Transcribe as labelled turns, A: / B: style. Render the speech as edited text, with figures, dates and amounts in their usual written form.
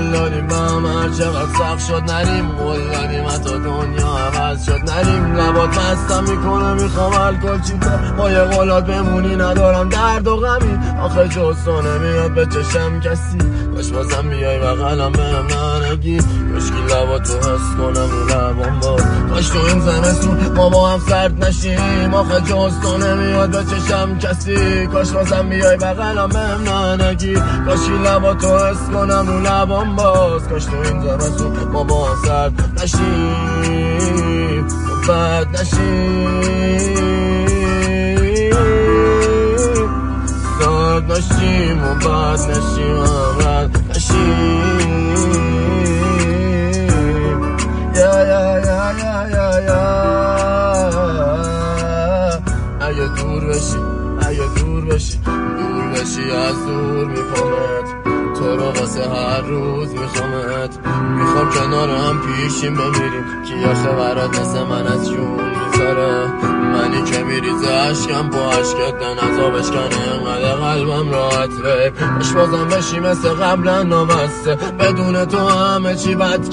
A: قول دادیم به هم هر چقدر سخت شد نریم، قول دادیم حتی دنیا عوض شد نریم. لبات مستم میکنه میخوام الکل چیپه، با یه قولات بمونی ندارم درد و غمی. آخه جز تو نمیاد به چشم کسی، کاش بازم بیای بغلم بهم ننگی. کاشکی لباتو حس کنم رو لبام باز، کاش تو این زمستون ما با هم سرد نشیم. آخه جز تو نمیاد به چشم کسی، کاش بازم بیای بغلم بهم ننگی. کاشکی لباتو حس کنم رو لبام باز، کاش تو این زمستون ما با هم سرد نشیم و بد نشیم، سرد نشیم و بد نشیم و بد نشیم. اگه دور بشی، اگه دور بشی، دور بشی از دور میخوامت، تو رو واسه هر روز میخوامت. میخوام کنار هم پیشیم بمیریم، کی آخه برات مثل من از جون میذاره. منی که میریزه عشقم با عشقت نزا بشکنه انقدر قلبم راحت ره. باش بازم بشی مثل قبلا نامسته، بدون تو همه چی بد